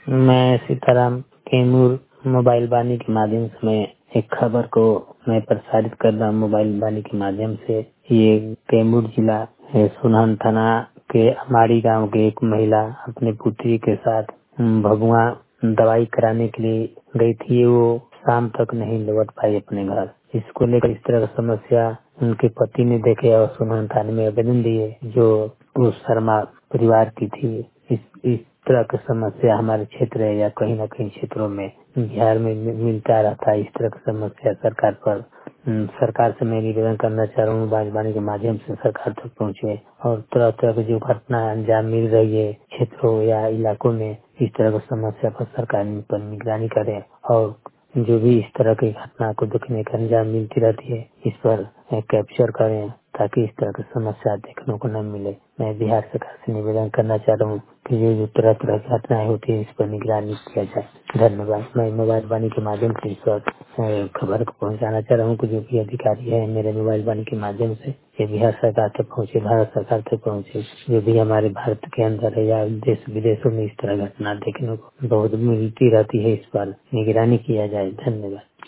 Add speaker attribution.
Speaker 1: मैं सीताराम कैमूर मोबाइल वाणी के माध्यम से मैं एक खबर को मैं प्रसारित कर रहा हूँ मोबाइल वाणी के माध्यम से। ये कैमूर जिला सुनान थाना के अमाड़ी गांव के एक महिला अपने पुत्री के साथ भगुआ दवाई कराने के लिए गई थी। वो शाम तक नहीं लौट पाई अपने घर। इसको लेकर इस तरह की समस्या उनके पति ने देखे और सुनान थाने में आवेदन दिए जो उस शर्मा परिवार की थी। इस तरह की समस्या हमारे क्षेत्र या कहीं न कहीं क्षेत्रों में बिहार में मिलता रहता है। इस तरह की समस्या सरकार पर सरकार से मैं निवेदन करना चाह रहा हूँ बागवानी के माध्यम से सरकार तक पहुँचे और तरह तरह की जो घटना अंजाम मिल रही है क्षेत्रों या इलाकों में इस तरह की समस्या पर सरकार पर निगरानी करे और जो भी इस तरह की घटना को देखने का अंजाम मिलती रहती है इस पर कैप्चर करें ताकि इस तरह की समस्या देखने को न मिले। मैं बिहार सरकार से निवेदन करना चाह रहा हूँ कि जो तरह तरह की घटनाएं होती है इस पर निगरानी किया जाए। धन्यवाद। मैं मोबाइल वाणी के माध्यम से इस पर खबर को पहुँचाना चाह रहा हूँ कि जो भी अधिकारी है मेरे मोबाइल वाणी के माध्यम से ये बिहार सरकार तक पहुँचे, भारत सरकार तक पहुँचे। जो भी हमारे भारत के अंदर है या देश विदेशों में इस तरह घटना देखने को बहुत मिलती रहती है, इस पर निगरानी किया जाए। धन्यवाद।